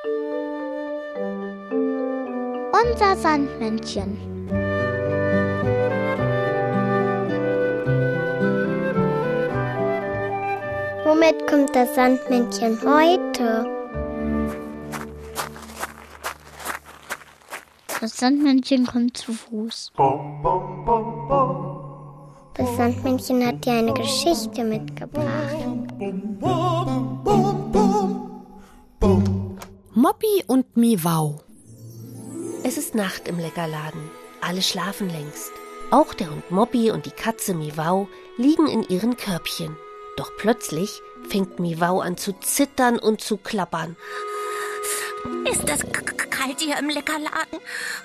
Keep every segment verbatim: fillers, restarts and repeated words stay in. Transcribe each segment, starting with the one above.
Unser Sandmännchen. Womit kommt das Sandmännchen heute? Das Sandmännchen kommt zu Fuß. Das Sandmännchen hat dir eine Geschichte mitgebracht. Moppy und Miwau. Es ist Nacht im Leckerladen. Alle schlafen längst. Auch der Hund Moppy und die Katze Miwau liegen in ihren Körbchen. Doch plötzlich fängt Miwau an zu zittern und zu klappern. Ist das k- k- kalt hier im Leckerladen?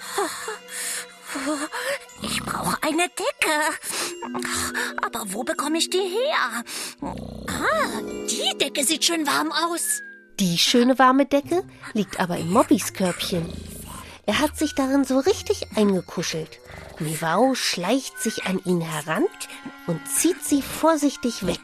Ich brauche eine Decke. Aber wo bekomme ich die her? Ah, die Decke sieht schön warm aus. Die schöne warme Decke liegt aber in Moppys Körbchen. Er hat sich darin so richtig eingekuschelt. Miwau schleicht sich an ihn heran und zieht sie vorsichtig weg.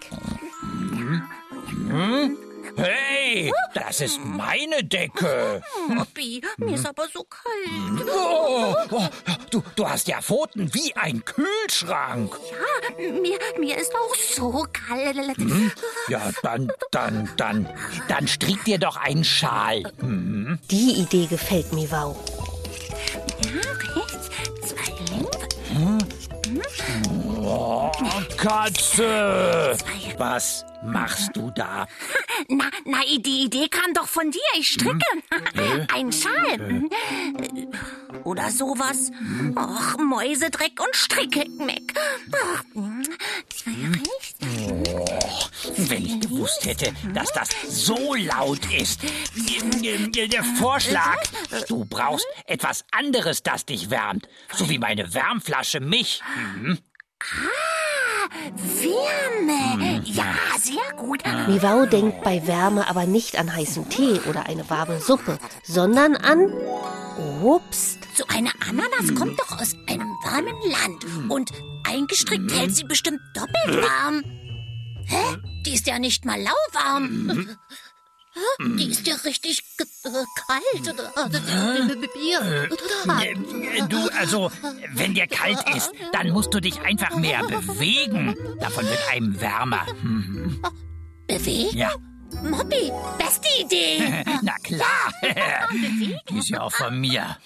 Hm? Hey, das ist meine Decke. Moppy, mir ist aber so kalt. Oh, oh, du, du hast ja Pfoten wie ein Kühlschrank. Ja, mir, mir ist auch so kalt. Hm? Ja, dann, dann, dann, dann strick dir doch einen Schal. Hm? Die Idee gefällt Miwau. Ja, rechts, zwei links. Hm? Oh, Katze! Was machst du da? Na, na, die Idee kam doch von dir. Ich stricke. Hm? Ein Schal. Oder sowas. Och, Mäusedreck und Stricke-Meck. Zwei rechts. Oh, wenn ich gewusst hätte, dass das so laut ist. Der Vorschlag, du brauchst etwas anderes, das dich wärmt. So wie meine Wärmflasche mich. Mhm. Ah, Wärme. Ja, sehr gut. Miwau denkt bei Wärme aber nicht an heißen Tee oder eine warme Suppe, sondern an Obst. So eine Ananas kommt doch aus einem warmen Land. Und eingestrickt hält sie bestimmt doppelt warm. Hä? Die ist ja nicht mal lauwarm. Die ist ja richtig ge- äh, kalt. Du, also, wenn dir kalt ist, dann musst du dich einfach mehr bewegen. Davon wird einem wärmer. Hm. Bewegen? Ja. Moppy, beste Idee. Na klar. Die ist ja auch von mir.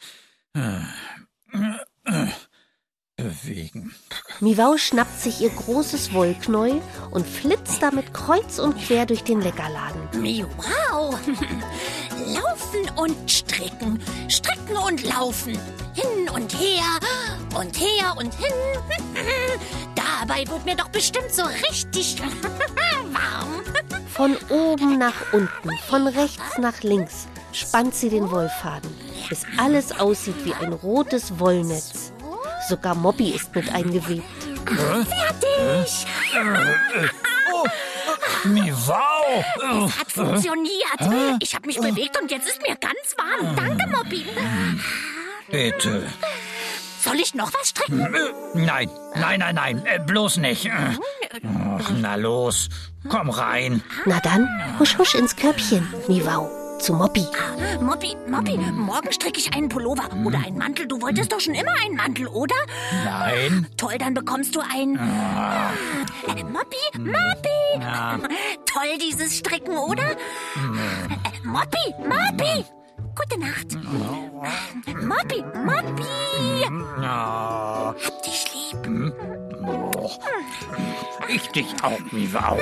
Bewegen. Miwau schnappt sich ihr großes Wollknäuel und flitzt damit kreuz und quer durch den Leckerladen. Wow! Laufen und stricken, stricken und laufen, hin und her und her und hin. Dabei wird mir doch bestimmt so richtig warm. Von oben nach unten, von rechts nach links spannt sie den Wollfaden, bis alles aussieht wie ein rotes Wollnetz. Sogar Moppy ist mit eingewebt. Fertig! Oh, Miwau! Es hat funktioniert. Ich habe mich bewegt und jetzt ist mir ganz warm. Danke, Moppy. Bitte. Soll ich noch was stricken? Nein, nein, nein, nein, äh, bloß nicht. Ach, na los, komm rein. Na dann, husch husch ins Körbchen, Miwau, zu Moppy. Moppy, Moppy, morgen stricke ich einen Pullover oder einen Mantel. Du wolltest doch schon immer einen Mantel, oder? Nein. Toll, dann bekommst du einen... Ah. Äh, Moppy, Moppy. Ja. Toll, dieses Stricken, oder? Äh, Moppy, Moppy. Gute Nacht. Moppy, Moppy. Ah. Hab dich lieb. Oh. Ich dich auch, Miwau.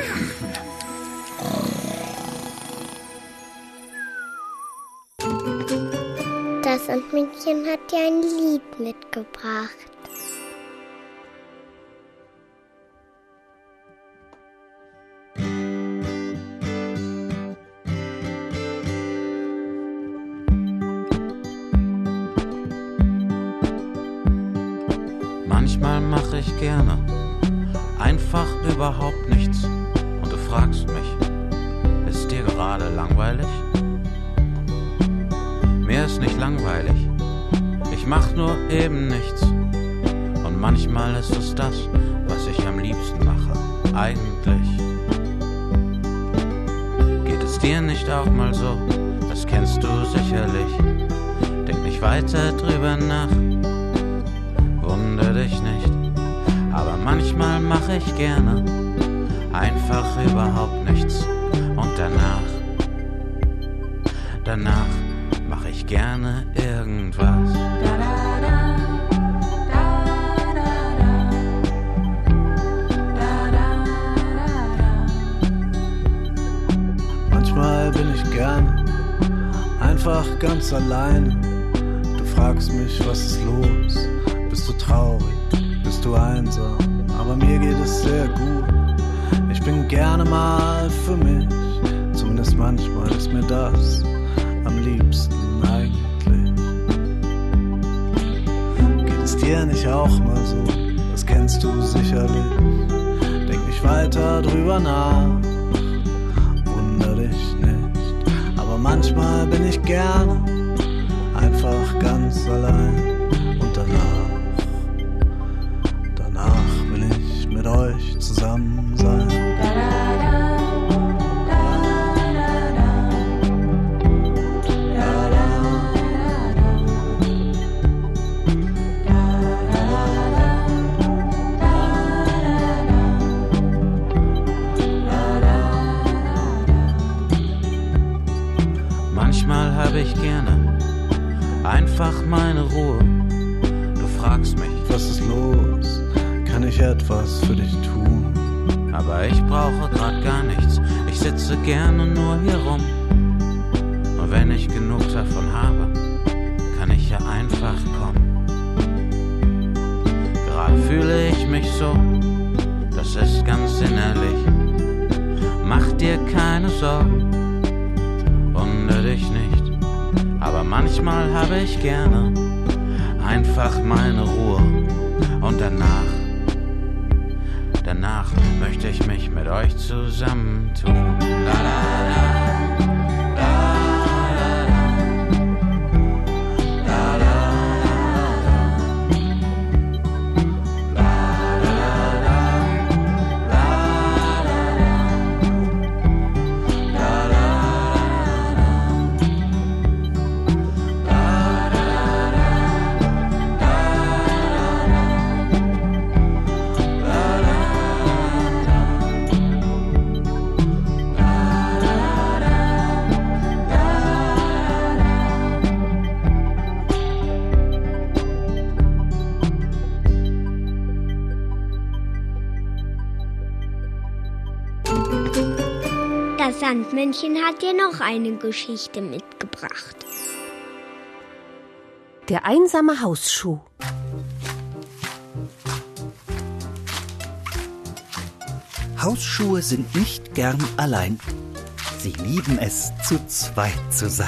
Das Sandmännchen hat dir ein Lied mitgebracht. Manchmal mache ich gerne einfach überhaupt nichts. Und du fragst mich, ist dir gerade langweilig? Mir ist nicht langweilig, ich mach nur eben nichts. Und manchmal ist es das, was ich am liebsten mache, eigentlich. Geht es dir nicht auch mal so, das kennst du sicherlich. Denk nicht weiter drüber nach, wunder dich nicht. Aber manchmal mach ich gerne einfach überhaupt nichts. Und danach, danach mach ich gerne irgendwas. Manchmal bin ich gern einfach ganz allein. Du fragst mich, was ist los? Bist du traurig? Bist du einsam? Aber mir geht es sehr gut. Ich bin gerne mal für mich. Zumindest manchmal ist mir das am liebsten eigentlich. Geht es dir nicht auch mal so? Das kennst du sicherlich. Denk nicht weiter drüber nach. Wunder dich nicht. Aber manchmal bin ich gerne einfach ganz allein. Und danach, danach will ich mit euch zusammen sein. Manchmal habe ich gerne einfach meine Ruhe. Du fragst mich, was ist los? Kann ich etwas für dich tun? aber ich brauche grad gar nichts. Ich sitze gerne nur hier rum. Und wenn ich genug davon habe, kann ich ja einfach kommen. Gerade fühle ich mich so, das ist ganz innerlich. Mach dir keine Sorgen, wunder dich nicht. Aber manchmal habe ich gerne einfach meine Ruhe. Und danach, danach möchte ich mich mit euch zusammentun. La, la, la. Das Sandmännchen hat dir noch eine Geschichte mitgebracht. Der einsame Hausschuh. Hausschuhe sind nicht gern allein. Sie lieben es, zu zweit zu sein.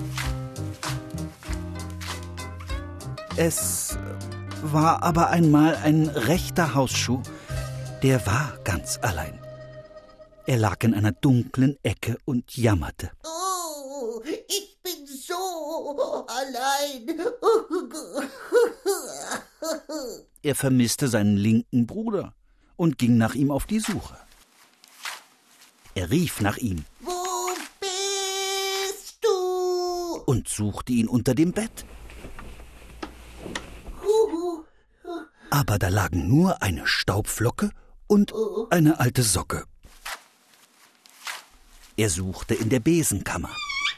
Es war aber einmal ein rechter Hausschuh, der war ganz allein. Er lag in einer dunklen Ecke und jammerte. Oh, ich bin so allein. Er vermisste seinen linken Bruder und ging nach ihm auf die Suche. Er rief nach ihm. Wo bist du? Und suchte ihn unter dem Bett. Aber da lagen nur eine Staubflocke und eine alte Socke. Er suchte in der Besenkammer.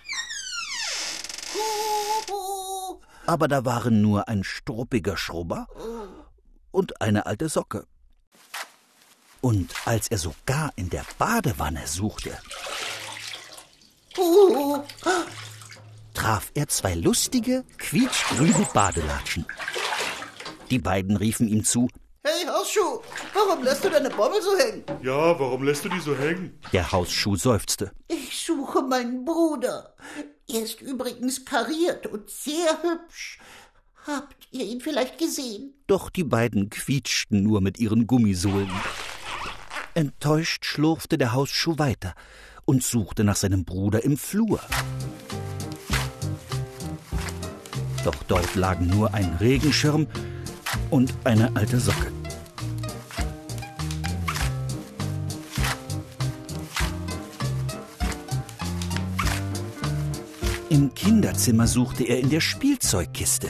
Aber da waren nur ein struppiger Schrubber und eine alte Socke. Und als er sogar in der Badewanne suchte, traf er zwei lustige, quietschgrüne Badelatschen. Die beiden riefen ihm zu: Hey Hausschuh, warum lässt du deine Bommel so hängen? Ja, warum lässt du die so hängen? Der Hausschuh seufzte. Ich suche meinen Bruder. Er ist übrigens kariert und sehr hübsch. Habt ihr ihn vielleicht gesehen? Doch die beiden quietschten nur mit ihren Gummisohlen. Enttäuscht schlurfte der Hausschuh weiter und suchte nach seinem Bruder im Flur. Doch dort lagen nur ein Regenschirm und eine alte Socke. Im Kinderzimmer suchte er in der Spielzeugkiste.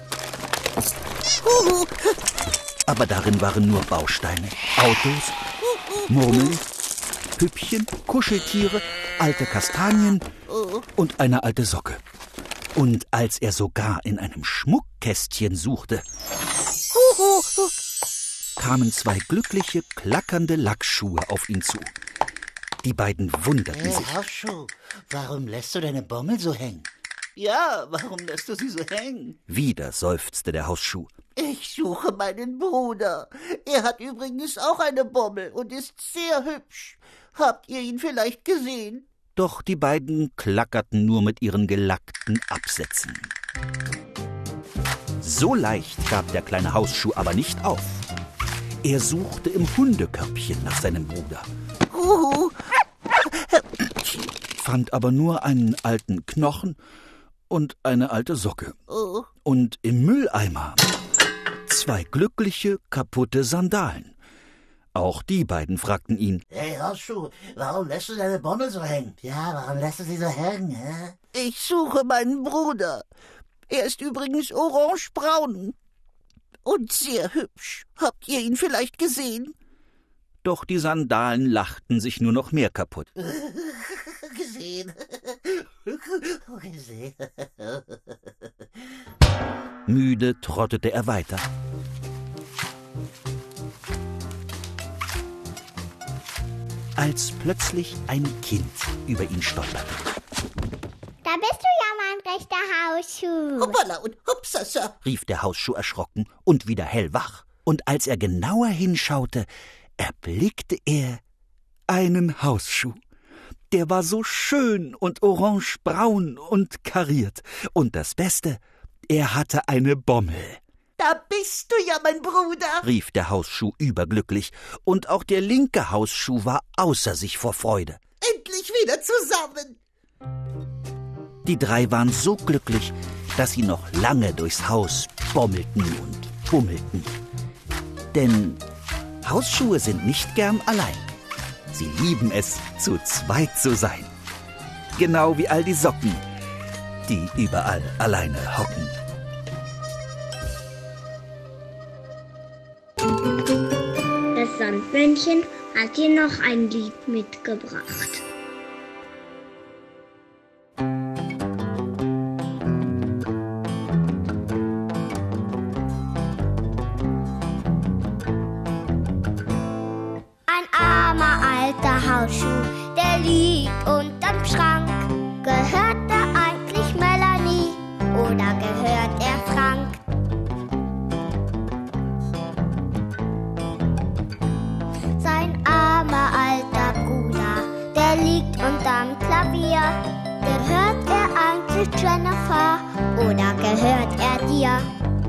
Aber darin waren nur Bausteine, Autos, Murmeln, Püppchen, Kuscheltiere, alte Kastanien und eine alte Socke. Und als er sogar in einem Schmuckkästchen suchte, kamen zwei glückliche, klackernde Lackschuhe auf ihn zu. Die beiden wunderten Hey, sich. Hausschuh, warum lässt du deine Bommel so hängen? Ja, warum lässt du sie so hängen? Wieder seufzte der Hausschuh. Ich suche meinen Bruder. Er hat übrigens auch eine Bommel und ist sehr hübsch. Habt ihr ihn vielleicht gesehen? Doch die beiden klackerten nur mit ihren gelackten Absätzen. So leicht gab der kleine Hausschuh aber nicht auf. Er suchte im Hundekörbchen nach seinem Bruder. Uhu. Fand aber nur einen alten Knochen und eine alte Socke. Oh. Und im Mülleimer zwei glückliche, kaputte Sandalen. Auch die beiden fragten ihn: Hey, Hausschuh, warum lässt du deine Bommel so hängen? Ja, warum lässt du sie so hängen, hä? Ich suche meinen Bruder. Er ist übrigens orangebraun und sehr hübsch. Habt ihr ihn vielleicht gesehen? Doch die Sandalen lachten sich nur noch mehr kaputt. Gesehen. Gesehen. Müde trottete er weiter. Als plötzlich ein Kind über ihn stolperte. Da bist du ja mein rechter Hausschuh. Hoppala und hupsasa, rief der Hausschuh erschrocken und wieder hellwach. Und als er genauer hinschaute, erblickte er einen Hausschuh. Der war so schön und orangebraun und kariert. Und das Beste, er hatte eine Bommel. Da bist du ja, mein Bruder, rief der Hausschuh überglücklich. Und auch der linke Hausschuh war außer sich vor Freude. Endlich wieder zusammen. Die drei waren so glücklich, dass sie noch lange durchs Haus bommelten und bummelten. Denn Hausschuhe sind nicht gern allein. Sie lieben es, zu zweit zu sein. Genau wie all die Socken, die überall alleine hocken. Das Sandmännchen hat dir noch ein Lied mitgebracht. Hausschuh, der liegt unterm Schrank. Gehört er eigentlich Melanie oder gehört er Frank? Sein armer alter Bruder, der liegt unterm Klavier. Gehört er eigentlich Jennifer oder gehört er dir?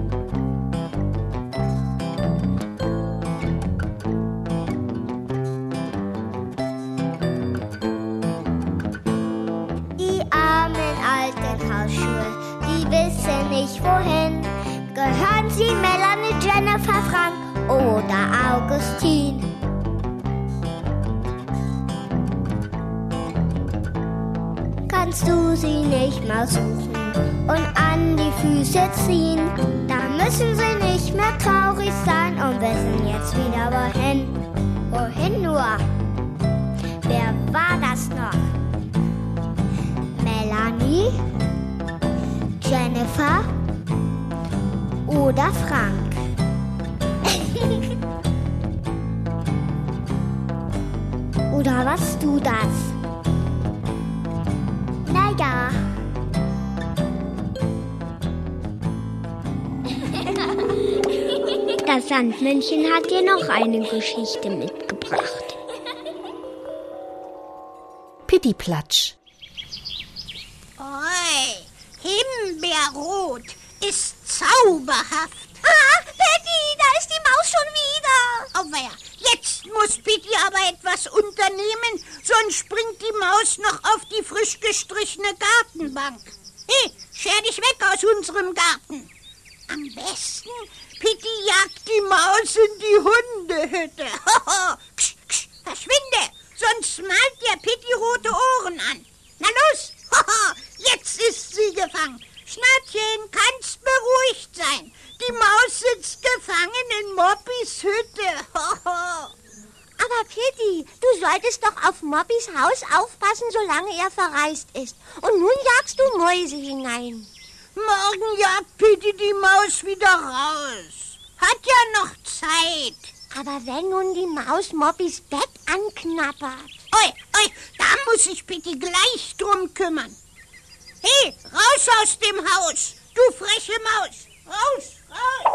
Nicht wohin. Gehören sie Melanie, Jennifer, Frank oder Augustin? Kannst du sie nicht mal suchen und an die Füße ziehen? Da müssen sie nicht mehr traurig sein und wissen jetzt wieder wohin. Wohin nur? Wer war das noch? Melanie? Jennifer oder Frank? Oder warst du das? Naja. Das Sandmännchen hat dir noch eine Geschichte mitgebracht. Pittiplatsch. Oi, Himbeerrot ist zauberhaft. Ah, Pitti, da ist die Maus schon wieder. Oh weia, jetzt muss Pitti aber etwas unternehmen, sonst springt die Maus noch auf die frisch gestrichene Gartenbank. Hey, scher dich weg aus unserem Garten. Am besten, Pitti jagt die Maus in die Hundehütte. Ksch, ksch, verschwinde, sonst malt der Pitti rote Ohren an. Na los, jetzt ist gefangen. Schnattchen, kannst beruhigt sein. Die Maus sitzt gefangen in Moppis Hütte. Aber Pitti, du solltest doch auf Moppis Haus aufpassen, solange er verreist ist. Und nun jagst du Mäuse hinein. Morgen jagt Pitti die Maus wieder raus. Hat ja noch Zeit. Aber wenn nun die Maus Moppis Bett anknabbert. Oi, oi, da muss sich Pitti gleich drum kümmern. Hey, raus aus dem Haus, du freche Maus. Raus, raus.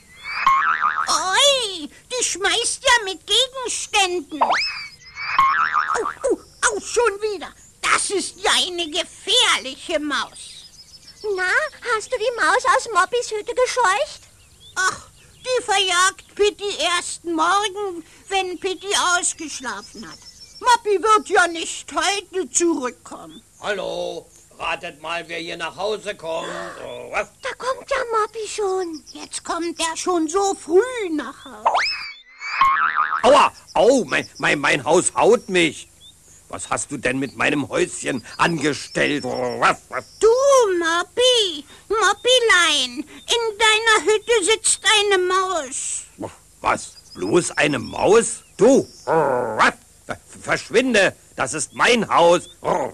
Oi, die schmeißt ja mit Gegenständen. Au, au, au, schon wieder. Das ist ja eine gefährliche Maus. Na, hast du die Maus aus Moppis Hütte gescheucht? Ach, die verjagt Pitti erst morgen, wenn Pitti ausgeschlafen hat. Moppi wird ja nicht heute zurückkommen. Hallo, ratet mal, wer hier nach Hause kommt. Oh, was? Da kommt ja Moppi schon. Jetzt kommt er schon so früh nach Hause. Aua, au, mein, mein, mein Haus haut mich. Was hast du denn mit meinem Häuschen angestellt? Oh, was, was? Du, Moppi, Moppilein, in deiner Hütte sitzt eine Maus. Was, bloß eine Maus? Du, oh, was? Verschwinde, das ist mein Haus.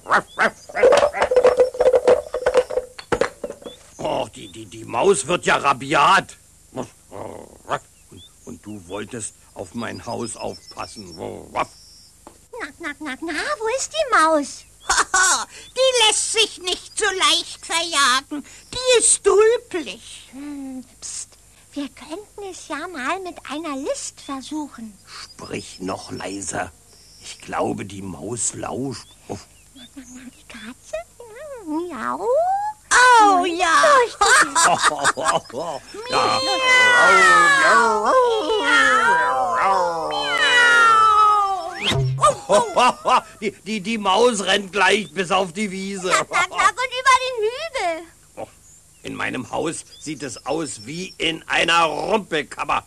Oh, die, die, die Maus wird ja rabiat. Und, und du wolltest auf mein Haus aufpassen. Na, na, na, na, wo ist die Maus? Die lässt sich nicht so leicht verjagen. Die ist trüblich. Hm, pst, wir könnten es ja mal mit einer List versuchen. Sprich noch leiser. Ich glaube, die Maus lauscht. Oh. Na, na, na, die Katze? Miau. Oh, ja. die, die, die Maus rennt gleich bis auf die Wiese. Knack, knack, knack und über den Hügel. Oh, in meinem Haus sieht es aus wie in einer Rumpelkammer.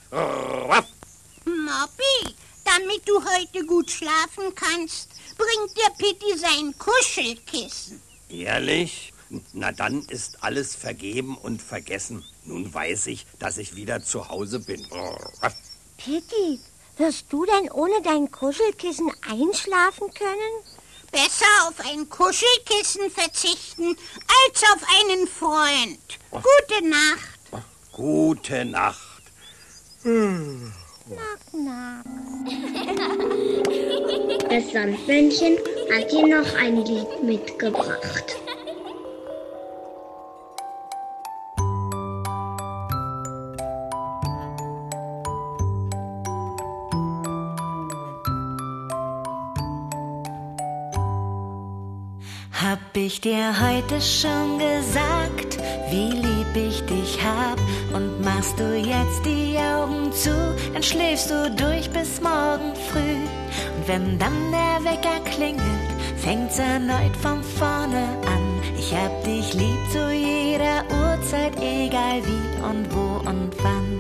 Moppi, damit du heute gut schlafen kannst, bringt dir Pitti sein Kuschelkissen. Ehrlich? Na, dann ist alles vergeben und vergessen. Nun weiß ich, dass ich wieder zu Hause bin. Pitti, wirst du denn ohne dein Kuschelkissen einschlafen können? Besser auf ein Kuschelkissen verzichten, als auf einen Freund. Gute Nacht. Gute Nacht. Hm. Knack, knack. Das Sandmännchen hat dir noch ein Lied mitgebracht. Hab ich dir heute schon gesagt, wie lieb ich dich hab? Und machst du jetzt die Augen zu, dann schläfst du durch bis morgen früh. Und wenn dann der Wecker klingelt, fängt's erneut von vorne an. Ich hab dich lieb zu jeder Uhrzeit, egal wie und wo und wann.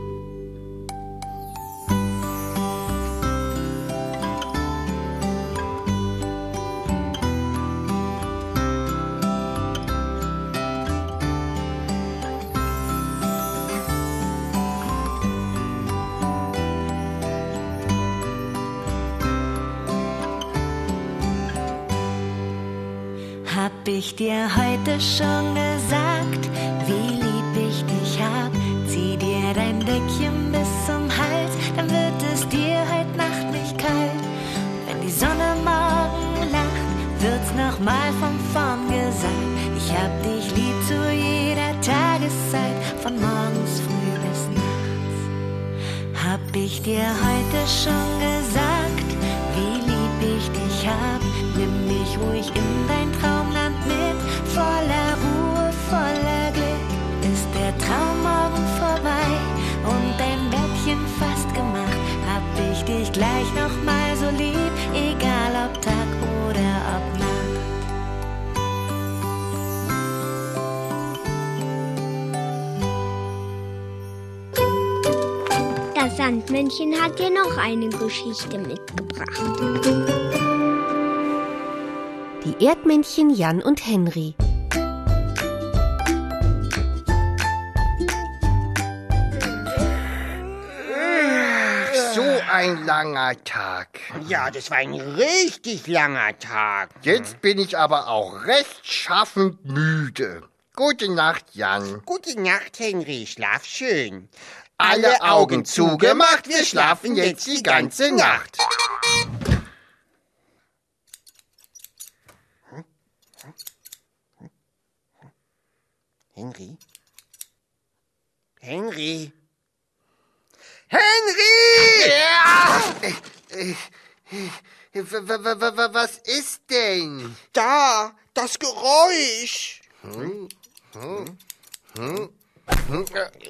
Hab ich dir heute schon gesagt, wie lieb ich dich hab? Zieh dir dein Deckchen bis zum Hals, dann wird es dir heute Nacht nicht kalt. Und wenn die Sonne morgen lacht, wird's nochmal von vorn gesagt. Ich hab dich lieb zu jeder Tageszeit, von morgens früh bis nachts. Hab ich dir heute schon gesagt, wie lieb ich dich hab? Nimm mich ruhig in dein Traumland mit, voller Ruhe, voller Glück. Ist der Traum morgen vorbei und dein Bettchen fast gemacht, hab ich dich gleich noch mal so lieb, egal ob Tag oder ob Nacht. Das Sandmännchen hat dir noch eine Geschichte mitgebracht. Die Erdmännchen Jan und Henry. ein langer Tag. Ja, das war ein richtig langer Tag. Jetzt bin ich aber auch rechtschaffend müde. Gute Nacht, Jan. Gute Nacht, Henry. Schlaf schön. Alle Augen zugemacht, wir schlafen jetzt die ganze Nacht. Henry? Henry? Henry! Ja! Was ist denn? Da, das Geräusch. Hm? Hm? Hm? Hm?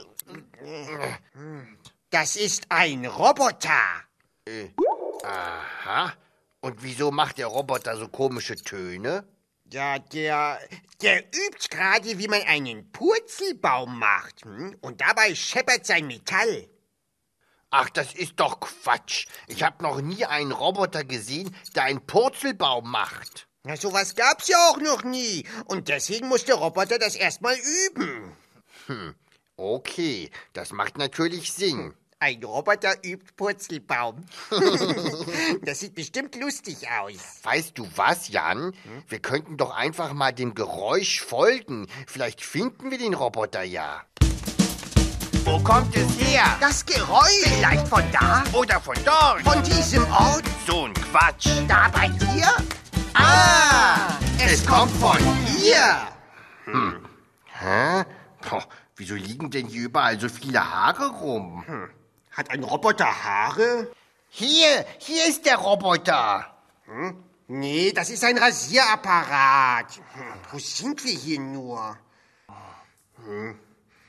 Das ist ein Roboter. Äh, aha. Und wieso macht der Roboter so komische Töne? Ja, der, der übt gerade, wie man einen Purzelbaum macht. Hm? Und dabei scheppert sein Metall. Ach, das ist doch Quatsch. Ich habe noch nie einen Roboter gesehen, der einen Purzelbaum macht. Na, sowas gab's ja auch noch nie. Und deswegen muss der Roboter das erstmal üben. Hm, okay, das macht natürlich Sinn. Ein Roboter übt Purzelbaum. Das sieht bestimmt lustig aus. Weißt du was, Jan? Hm? Wir könnten doch einfach mal dem Geräusch folgen. Vielleicht finden wir den Roboter ja. Wo kommt es her? Das Geräusch. Vielleicht von da? Oder von dort? Von diesem Ort? So ein Quatsch. Da bei dir? Ah, es, es kommt von hier. Hm. Hä? Boah, wieso liegen denn hier überall so viele Haare rum? Hm. Hat ein Roboter Haare? Hier, hier ist der Roboter. Hm? Nee, das ist ein Rasierapparat. Hm. Wo sind wir hier nur? Hm.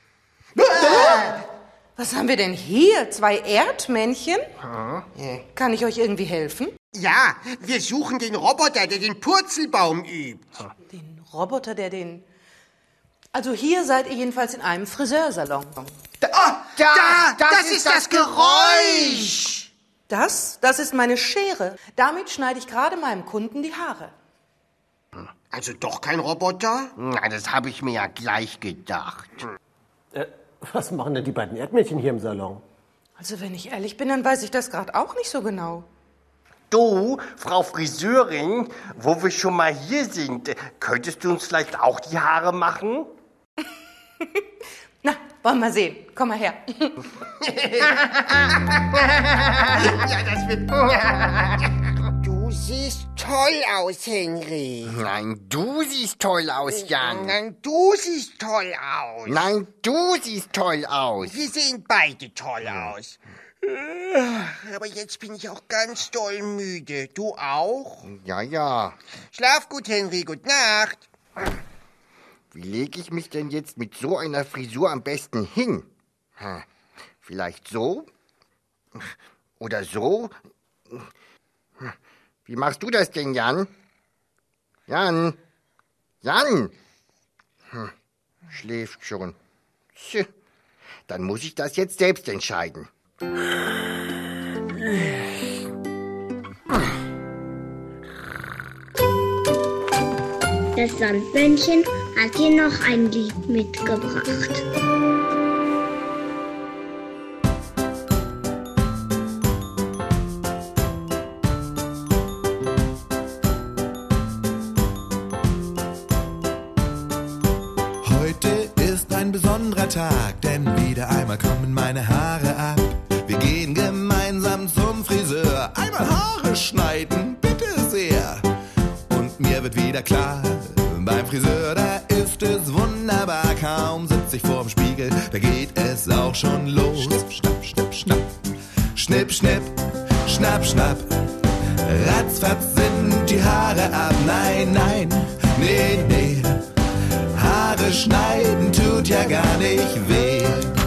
Was haben wir denn hier? Zwei Erdmännchen? Hm? Kann ich euch irgendwie helfen? Ja, wir suchen den Roboter, der den Purzelbaum übt. Den Roboter, der den... Also hier seid ihr jedenfalls in einem Friseursalon. Da, oh, da, da das, das ist das Geräusch. Das, das ist meine Schere. Damit schneide ich gerade meinem Kunden die Haare. Also doch kein Roboter? Na, das habe ich mir ja gleich gedacht. Äh, was machen denn die beiden Erdmännchen hier im Salon? Also wenn ich ehrlich bin, dann weiß ich das gerade auch nicht so genau. Du, Frau Friseurin, wo wir schon mal hier sind, könntest du uns vielleicht auch die Haare machen? Na, wollen wir sehen. Komm mal her. Ja, das wird... Du siehst toll aus, Henry. Nein, du siehst toll aus, Jan. Nein, du siehst toll aus. Nein, du siehst toll aus. Wir sehen beide toll aus. Aber jetzt bin ich auch ganz doll müde. Du auch? Ja, ja. Schlaf gut, Henry. Gute Nacht. Wie lege ich mich denn jetzt mit so einer Frisur am besten hin? Hm. Vielleicht so? Oder so? Wie machst du das denn, Jan? Jan? Jan? Hm. Schläft schon. Tch. Dann muss ich das jetzt selbst entscheiden. Das Sandmännchen hat dir noch ein Lied mitgebracht. Heute ist ein besonderer Tag, denn wieder einmal kommen meine Haare ab. Wir gehen gemeinsam zum Friseur, einmal Haare schneiden, bitte sehr. Und mir wird wieder klar, beim Friseur, da ist es wunderbar. Kaum sitze ich vorm Spiegel, da geht es auch schon los. Schnipp, schnapp, schnipp, schnapp. Schnipp, schnipp, schnapp, schnapp. Ratzfatz sind die Haare ab. Nein, nein, nee, nee. Haare schneiden tut ja gar nicht weh.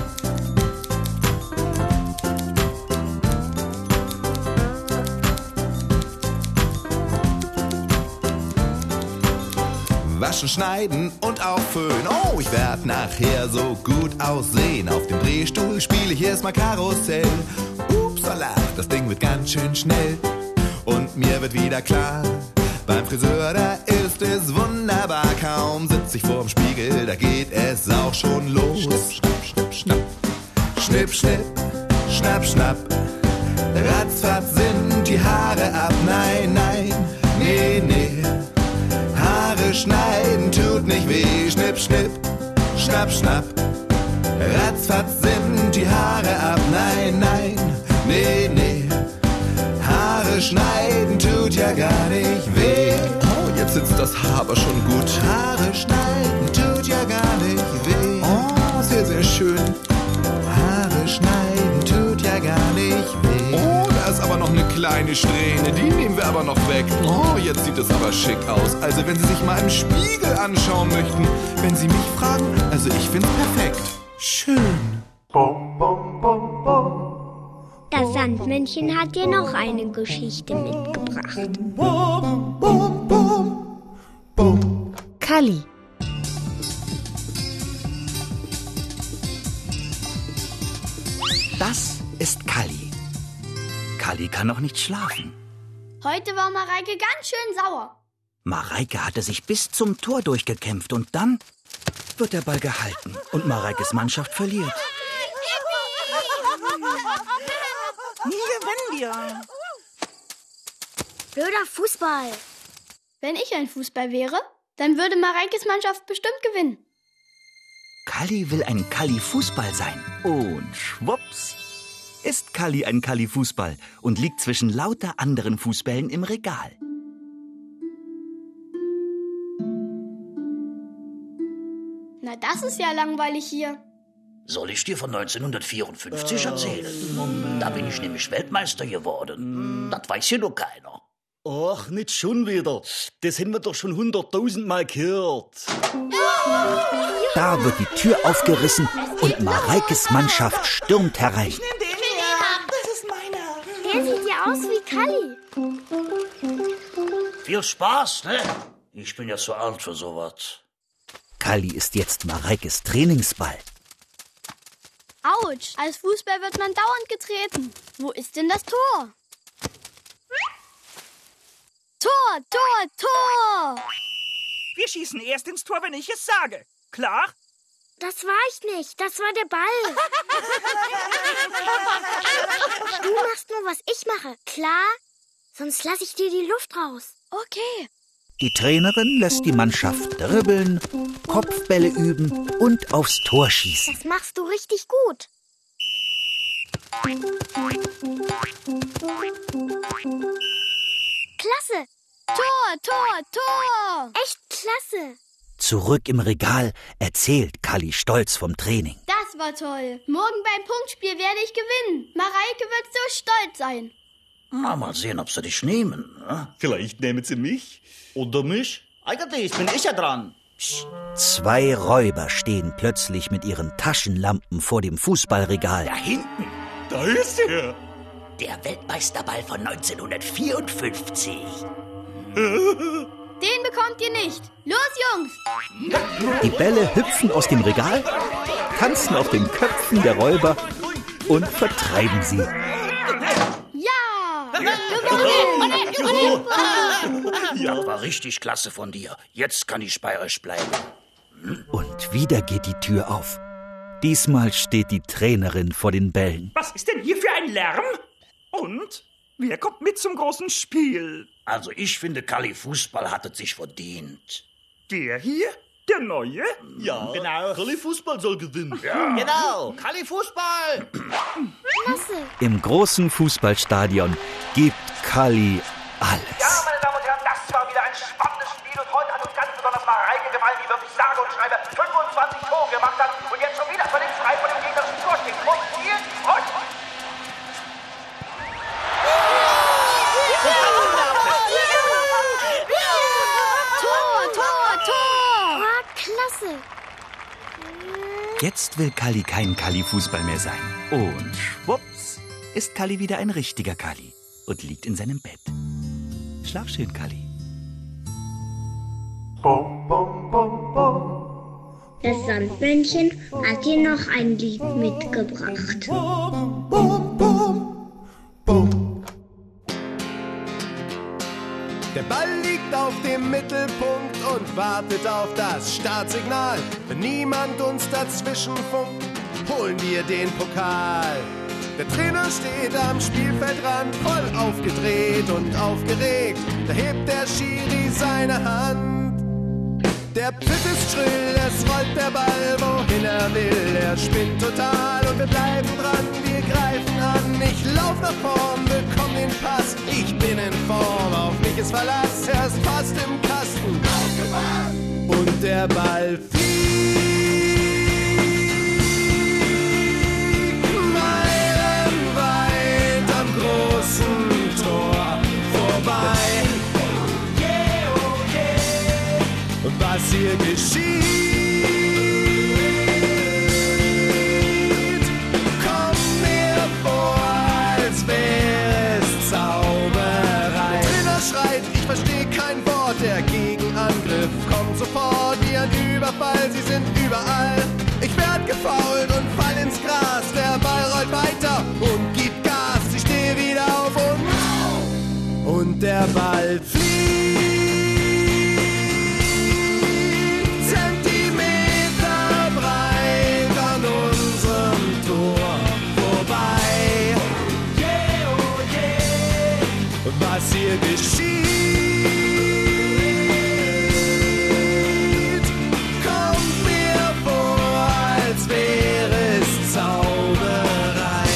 Waschen, schneiden und auch föhnen. Oh, ich werd nachher so gut aussehen. Auf dem Drehstuhl spiele ich erstmal Karussell. Upsala, das Ding wird ganz schön schnell. Und mir wird wieder klar, beim Friseur, da ist es wunderbar. Kaum sitze ich vorm Spiegel, da geht es auch schon los. Schnipp, schnapp, schnipp, schnapp. Schnipp, schnipp, schnapp, schnapp. Ratzfatz sind die Haare ab. Nein, nein, nee, nee. Haare schneiden tut nicht weh. Schnipp, schnipp, schnapp, schnapp. Ratzfatz sind die Haare ab. Nein, nein, nee, nee. Haare schneiden tut ja gar nicht weh. Oh, jetzt sitzt das Haar aber schon gut. Haare schneiden tut ja gar nicht weh. Oh, sehr, sehr schön. Haare schneiden tut ja gar nicht weh. Oh, da ist aber noch eine kleine Strähne. Die nehmen wir aber noch weg. Oh, jetzt sieht es aber schick aus. Also, wenn Sie sich mal im Spiegel anschauen möchten, wenn Sie mich fragen, also ich find's perfekt. Schön. Bom, bom, bom, bom. Das Sandmännchen hat dir noch eine Geschichte mitgebracht. Bom, bom, bom, bom. Kalli. Das ist Kalli. Kalli kann noch nicht schlafen. Heute war Mareike ganz schön sauer. Mareike hatte sich bis zum Tor durchgekämpft und dann wird der Ball gehalten und Mareikes Mannschaft verliert. Nie gewinnen wir. Blöder Fußball. Wenn ich ein Fußball wäre, dann würde Mareikes Mannschaft bestimmt gewinnen. Kalli will ein Kalli-Fußball sein. Und schwupps ist Kalli ein Kalli-Fußball und liegt zwischen lauter anderen Fußbällen im Regal. Na, das ist ja langweilig hier. Soll ich dir von neunzehnhundertvierundfünfzig erzählen? Da bin ich nämlich Weltmeister geworden. Das weiß hier nur keiner. Ach, nicht schon wieder. Das haben wir doch schon hunderttausendmal gehört. Da wird die Tür aufgerissen und Mareikes Mannschaft stürmt herein. Das ist meiner. Der sieht ja aus wie Kalli. Viel Spaß, ne? Ich bin ja zu alt für sowas. Kalli ist jetzt Mareikes Trainingsball. Autsch, als Fußball wird man dauernd getreten. Wo ist denn das Tor? Tor, Tor, Tor! Wir schießen erst ins Tor, wenn ich es sage. Klar? Das war ich nicht, das war der Ball. Du machst nur, was ich mache, klar? Sonst lasse ich dir die Luft raus. Okay. Die Trainerin lässt die Mannschaft dribbeln, Kopfbälle üben und aufs Tor schießen. Das machst du richtig gut. Klasse! Tor, Tor, Tor! Echt klasse! Zurück im Regal erzählt Kalli stolz vom Training. Das war toll. Morgen beim Punktspiel werde ich gewinnen. Mareike wird so stolz sein. Na, mal sehen, ob sie dich nehmen. Ne? Vielleicht nehmen sie mich. Oder mich. Eigentlich bin ich ja dran. Psst. Zwei Räuber stehen plötzlich mit ihren Taschenlampen vor dem Fußballregal. Da hinten. Da ist er. Der Weltmeisterball von neunzehnhundertvierundfünfzig. Den bekommt ihr nicht. Los, Jungs! Die Bälle hüpfen aus dem Regal, tanzen auf den Köpfen der Räuber und vertreiben sie. Ja! Gewonnen! Das war richtig klasse von dir. Jetzt kann ich bei euch bleiben. Und wieder geht die Tür auf. Diesmal steht die Trainerin vor den Bällen. Was ist denn hier für ein Lärm? Und wer kommt mit zum großen Spiel? Also ich finde, Kalli Fußball hat es sich verdient. Der hier? Der Neue? Ja, genau. Kalli Fußball soll gewinnen. Ja. Genau, Kalli Fußball. Klasse. Im großen Fußballstadion gibt Kalli alles. Ja, meine Damen und Herren, das war wieder ein spannendes Spiel und heute hat uns ganz besonders Mareike gefallen, die wirklich sage und schreibe fünfundzwanzig Tore gemacht hat und jetzt schon wieder völlig frei vor dem gegnerischen Tor steht. Und hier, und... Tor, Tor, Tor! Ah, klasse. Jetzt will Kalli kein Kalli-Fußball mehr sein. Und schwupps ist Kalli wieder ein richtiger Kalli und liegt in seinem Bett. Schlaf schön, Kalli. Bom, bom, bom, bom. Das Sandmännchen hat dir noch ein Lied mitgebracht. Bom, bom, bom, bom. Der Ball liegt auf dem Mittelpunkt und wartet auf das Startsignal. Wenn niemand uns dazwischen funkt, holen wir den Pokal. Der Trainer steht am Spielfeldrand, voll aufgedreht und aufgeregt. Da hebt der Schiri seine Hand. Der Pfiff ist schrill, es rollt der Ball, wohin er will. Er spinnt total und wir bleiben dran, wir greifen an. Ich lauf nach vorn, bekomm den Pass. Ich bin in Form, auf mich ist Verlass. Er ist fast im Kasten. Und der Ball fliegt meilenweit am großen Tor vorbei. Was hier geschieht, kommt mir vor, als wäre es Zauberei. Der Trainer schreit, ich verstehe kein Wort, der Gegenangriff kommt sofort wie ein Überfall, sie sind überall. Ich werd gefoult und fall ins Gras, der Ball rollt weiter und gibt Gas. Ich stehe wieder auf und, und der Ball fliegt. Was hier geschieht, kommt mir vor, als wäre es Zauberei.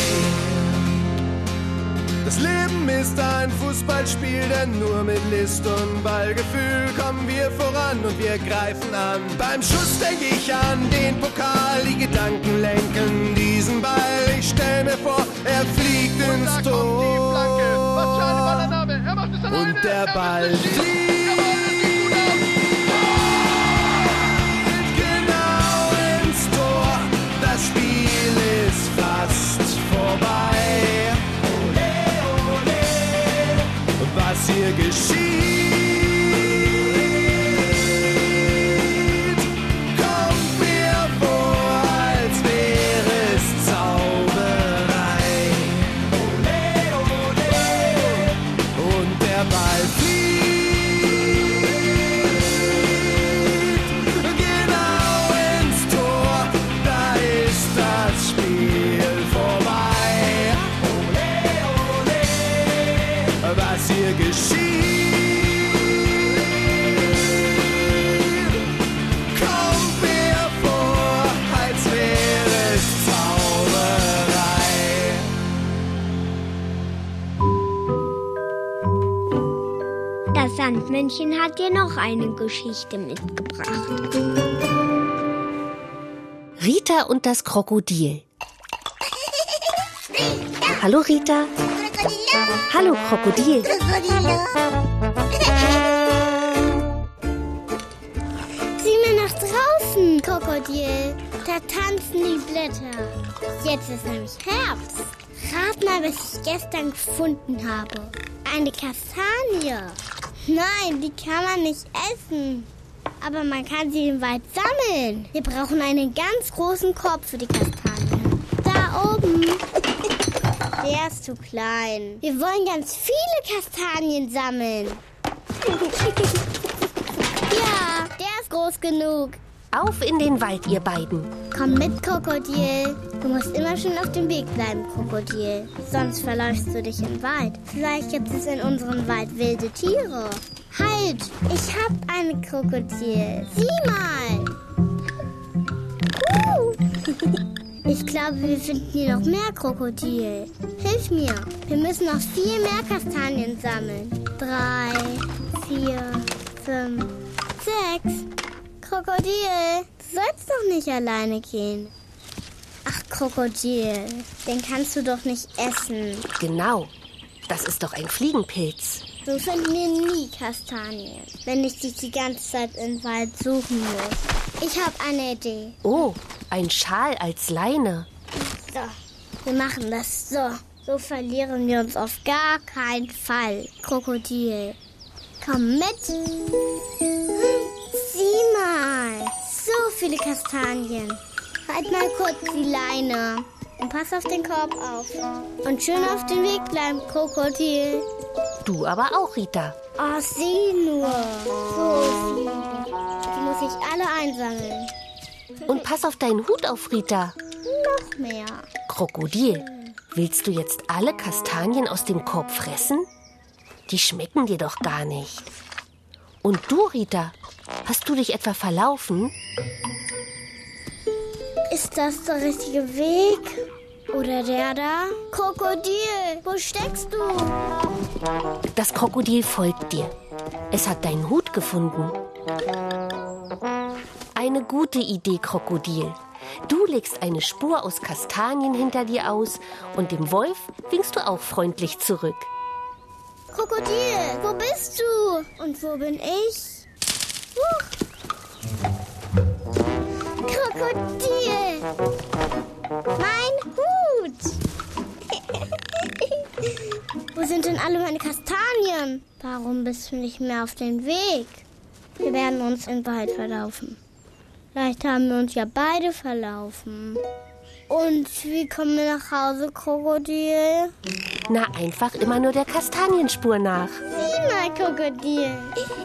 Das Leben ist ein Fußballspiel, denn nur mit List und Ballgefühl kommen wir voran und wir greifen an. Beim Schuss denke ich an den Pokal, die Gedanken lenken diesen Ball. Ich stell mir vor, er fliegt ins Tor. Und der Ball fliegt genau ins Tor. Das Spiel ist fast vorbei. Was hier geschieht, kommt mir vor, als wäre es Zauberei. Und der Ball fliegt genau ins Tor, da ist das Spiel vorbei. Was hier geschieht, kommt mir vor, als wäre es Zauberei. Das Sandmännchen hat dir noch eine Geschichte mitgebracht. Rita und das Krokodil. Hallo Rita. Hallo Krokodil. Sieh mal nach draußen, Krokodil. Da tanzen die Blätter. Jetzt ist nämlich Herbst. Rat mal, was ich gestern gefunden habe. Eine Kastanie. Nein, die kann man nicht essen. Aber man kann sie im Wald sammeln. Wir brauchen einen ganz großen Korb für die Kastanie. Da oben. Der ist zu klein. Wir wollen ganz viele Kastanien sammeln. Ja, der ist groß genug. Auf in den Wald, ihr beiden. Komm mit, Krokodil. Du musst immer schön auf dem Weg bleiben, Krokodil. Sonst verläufst du dich im Wald. Vielleicht gibt es in unserem Wald wilde Tiere. Halt, ich hab eine Krokodil. Sieh mal. Uh. Ich glaube, wir finden hier noch mehr Krokodil. Hilf mir. Wir müssen noch viel mehr Kastanien sammeln. Drei, vier, fünf, sechs. Krokodil, du sollst doch nicht alleine gehen. Ach, Krokodil, den kannst du doch nicht essen. Genau, das ist doch ein Fliegenpilz. So finden wir nie Kastanien, wenn ich dich die ganze Zeit im Wald suchen muss. Ich habe eine Idee. Oh, ein Schal als Leine. So, wir machen das so. So verlieren wir uns auf gar keinen Fall, Krokodil. Komm mit. Sieh mal, so viele Kastanien. Halt mal kurz die Leine und pass auf den Korb auf. Und schön auf den Weg bleiben, Krokodil. Du aber auch, Rita. Oh, sieh nur, so viele. Die muss ich alle einsammeln. Und pass auf deinen Hut auf, Rita. Noch mehr. Krokodil, Willst du jetzt alle Kastanien aus dem Korb fressen? Die schmecken dir doch gar nicht. Und du, Rita, hast du dich etwa verlaufen? Ist das der richtige Weg? Oder der da? Krokodil, wo steckst du? Das Krokodil folgt dir. Es hat deinen Hut gefunden. Eine gute Idee, Krokodil. Du legst eine Spur aus Kastanien hinter dir aus und dem Wolf winkst du auch freundlich zurück. Krokodil, wo bist du? Und wo bin ich? Huch. Krokodil! Mein Hut! Wo sind denn alle meine Kastanien? Warum bist du nicht mehr auf dem Weg? Wir werden uns im Wald verlaufen. Vielleicht haben wir uns ja beide verlaufen. Und wie kommen wir nach Hause, Krokodil? Na, einfach immer nur der Kastanienspur nach. Sieh mal, Krokodil.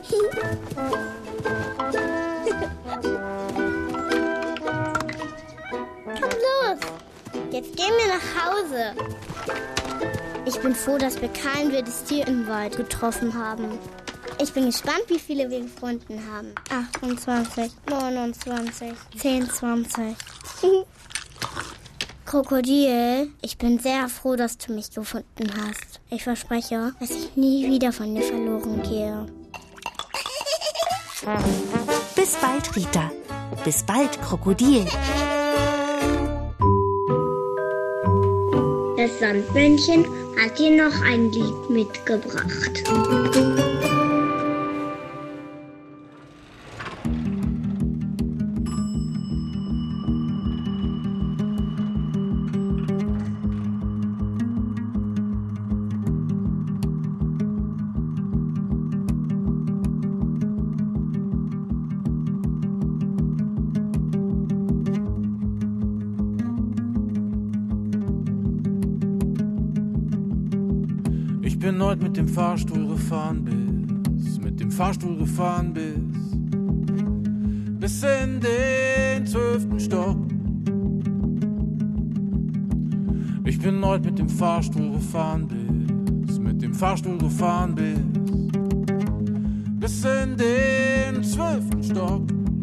Los, jetzt gehen wir nach Hause. Ich bin froh, dass wir kein wildes Tier im Wald getroffen haben. Ich bin gespannt, wie viele wir gefunden haben. achtundzwanzig, neunundzwanzig, zehn, zwanzig. Krokodil, ich bin sehr froh, dass du mich gefunden hast. Ich verspreche, dass ich nie wieder von dir verloren gehe. Bis bald, Rita. Bis bald, Krokodil. Das Sandmännchen hat dir noch ein Lied mitgebracht. Ich bin heute mit dem Fahrstuhl gefahren bis, mit dem Fahrstuhl gefahren bis, bis in den zwölften Stock. Ich bin heute mit dem Fahrstuhl gefahren bis, mit dem Fahrstuhl gefahren bis, bis in den zwölften Stock.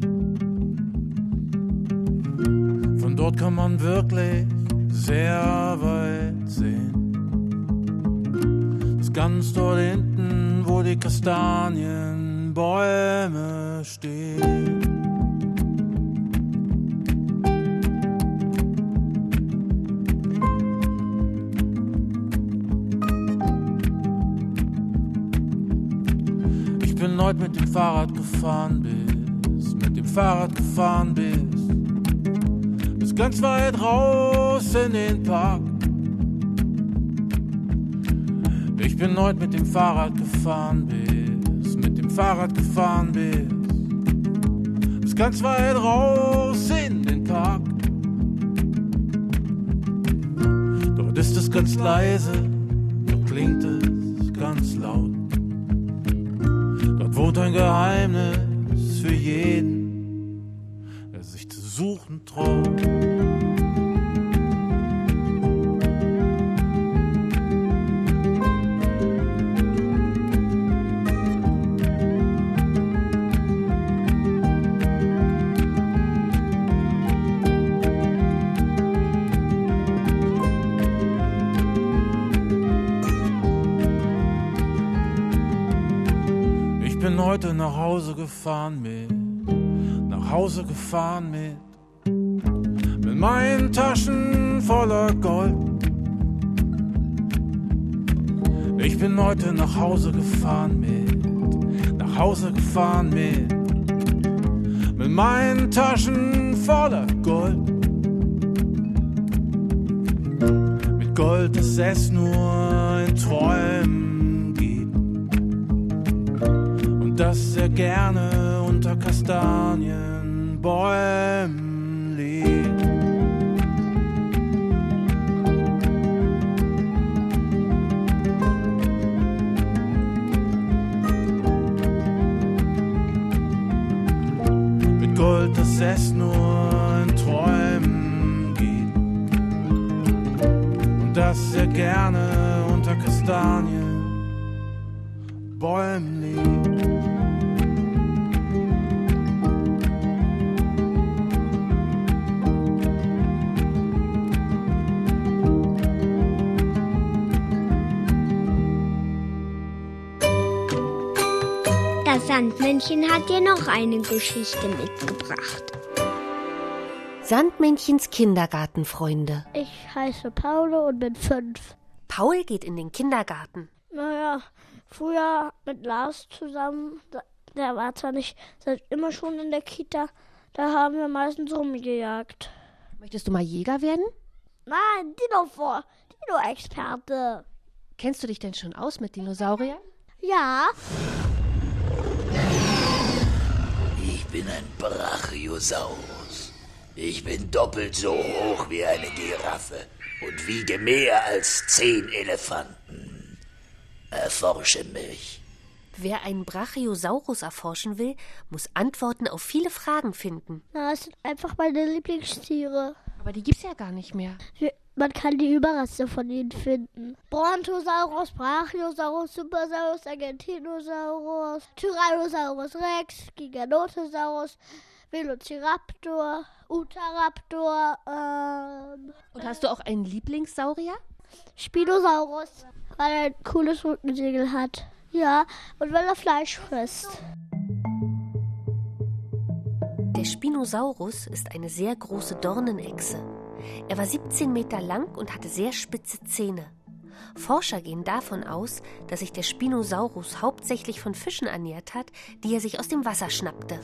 Von dort kann man wirklich sehr weit sehen. Ganz dort hinten, wo die Kastanienbäume stehen. Ich bin heute mit dem Fahrrad gefahren bis, mit dem Fahrrad gefahren bis, bis ganz weit raus in den Park. Ich bin heute mit dem Fahrrad gefahren bis, mit dem Fahrrad gefahren bis, bis ganz weit raus in den Park. Dort ist es ganz leise, doch klingt es ganz laut. Dort wohnt ein Geheimnis für jeden, der sich zu suchen traut. Heute nach Hause gefahren mit, nach Hause gefahren mit, mit meinen Taschen voller Gold. Ich bin heute nach Hause gefahren mit, nach Hause gefahren mit, mit meinen Taschen voller Gold. Mit Gold, das es nur in Träumen, dass er gerne unter Kastanienbäumen liegt. Mit Gold, das es nur in Träumen gibt. Und dass er gerne unter Kastanien Bäumen liegt. Das Sandmännchen hat dir noch eine Geschichte mitgebracht. Sandmännchens Kindergartenfreunde. Ich heiße Paolo und bin fünf. Paul geht in den Kindergarten. Naja, früher mit Lars zusammen, der war zwar nicht seit immer schon in der Kita, da haben wir meistens rumgejagt. Möchtest du mal Jäger werden? Nein, Dino-Vor, Dino-Experte. Kennst du dich denn schon aus mit Dinosauriern? Ja. Ich bin ein Brachiosaurus. Ich bin doppelt so hoch wie eine Giraffe und wiege mehr als zehn Elefanten. Erforsche mich. Wer einen Brachiosaurus erforschen will, muss Antworten auf viele Fragen finden. Na, es sind einfach meine Lieblingstiere. Aber die gibt's ja gar nicht mehr. Man kann die Überreste von ihnen finden. Brontosaurus, Brachiosaurus, Supersaurus, Argentinosaurus, Tyrannosaurus Rex, Giganotosaurus, Velociraptor, Utahraptor, ähm... Und hast du auch einen Lieblingssaurier? Spinosaurus, weil er ein cooles Rückensegel hat. Ja, und weil er Fleisch frisst. Der Spinosaurus ist eine sehr große Dornenechse. Er war siebzehn Meter lang und hatte sehr spitze Zähne. Forscher gehen davon aus, dass sich der Spinosaurus hauptsächlich von Fischen ernährt hat, die er sich aus dem Wasser schnappte.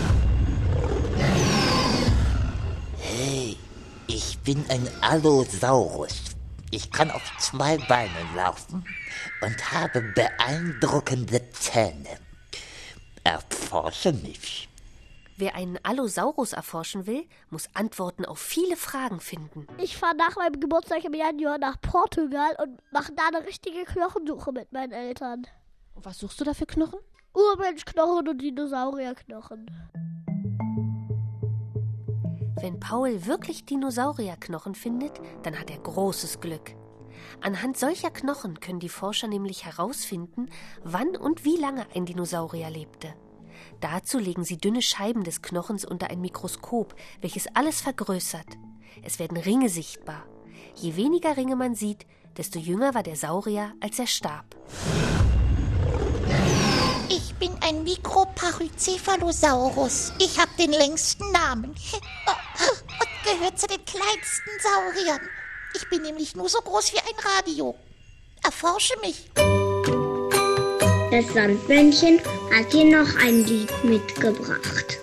Hey, ich bin ein Allosaurus. Ich kann auf zwei Beinen laufen und habe beeindruckende Zähne. Erforsche mich. Wer einen Allosaurus erforschen will, muss Antworten auf viele Fragen finden. Ich fahre nach meinem Geburtstag im Januar nach Portugal und mache da eine richtige Knochensuche mit meinen Eltern. Und was suchst du da für Knochen? Urmenschknochen und Dinosaurierknochen. Wenn Paul wirklich Dinosaurierknochen findet, dann hat er großes Glück. Anhand solcher Knochen können die Forscher nämlich herausfinden, wann und wie lange ein Dinosaurier lebte. Dazu legen sie dünne Scheiben des Knochens unter ein Mikroskop, welches alles vergrößert. Es werden Ringe sichtbar. Je weniger Ringe man sieht, desto jünger war der Saurier, als er starb. Ich bin ein Mikropachycephalosaurus. Ich habe den längsten Namen und gehört zu den kleinsten Sauriern. Ich bin nämlich nur so groß wie ein Radio. Erforsche mich. Das Sandmännchen hat dir noch ein Lied mitgebracht.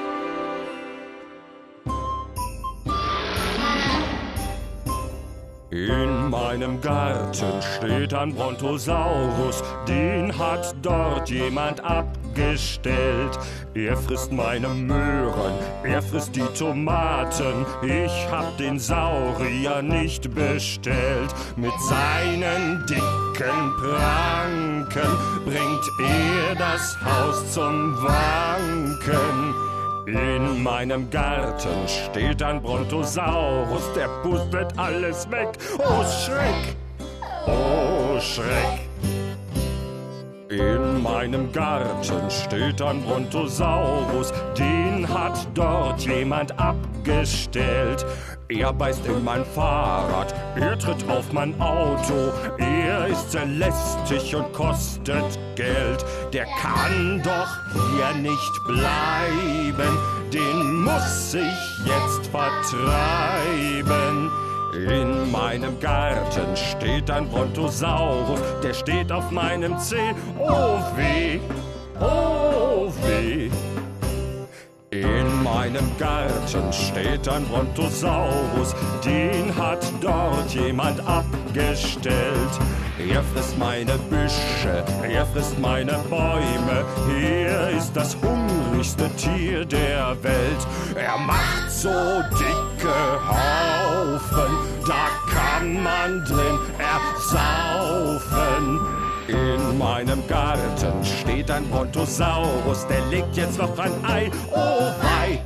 In meinem Garten steht ein Brontosaurus, den hat dort jemand abgestellt. Er frisst meine Möhren, er frisst die Tomaten, ich hab den Saurier nicht bestellt. Mit seinen dicken Pranken bringt er das Haus zum Wanken. In meinem Garten steht ein Brontosaurus, der pustet alles weg. Oh Schreck, oh Schreck. In meinem Garten steht ein Brontosaurus, den hat dort jemand abgestellt. Er beißt in mein Fahrrad, er tritt auf mein Auto, er ist sehr lästig und kostet Geld. Der kann doch hier nicht bleiben, den muss ich jetzt vertreiben. In meinem Garten steht ein Brontosaurus, der steht auf meinem Zeh. Oh weh, oh weh. In meinem Garten steht ein Brontosaurus, den hat dort jemand abgestellt. Er frisst meine Büsche, er frisst meine Bäume, er ist das hungrigste Tier der Welt. Er macht so dicke Haufen, da kann man drin ersaufen. In meinem Garten steht ein Brontosaurus, der legt jetzt noch ein Ei. Oh wei,